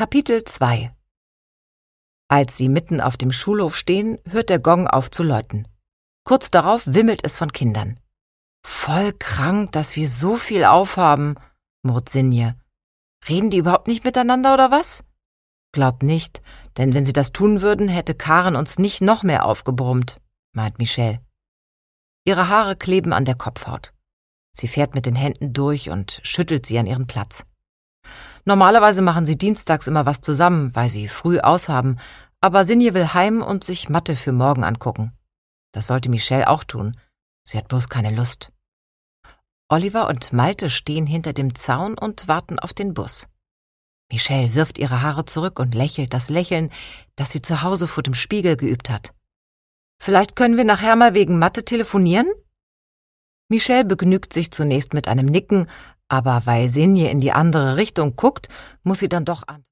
Kapitel 2 Als sie mitten auf dem Schulhof stehen, hört der Gong auf zu läuten. Kurz darauf wimmelt es von Kindern. »Voll krank, dass wir so viel aufhaben«, murrt Sinje. »Reden die überhaupt nicht miteinander oder was?« »Glaub nicht, denn wenn sie das tun würden, hätte Karen uns nicht noch mehr aufgebrummt«, meint Michelle. Ihre Haare kleben an der Kopfhaut. Sie fährt mit den Händen durch und schüttelt sie an ihren Platz. Normalerweise machen sie dienstags immer was zusammen, weil sie früh aushaben, aber Sinje will heim und sich Mathe für morgen angucken. Das sollte Michelle auch tun. Sie hat bloß keine Lust. Oliver und Malte stehen hinter dem Zaun und warten auf den Bus. Michelle wirft ihre Haare zurück und lächelt das Lächeln, das sie zu Hause vor dem Spiegel geübt hat. »Vielleicht können wir nachher mal wegen Mathe telefonieren?« Michelle begnügt sich zunächst mit einem Nicken, aber weil Sinje in die andere Richtung guckt, muss sie dann doch antworten.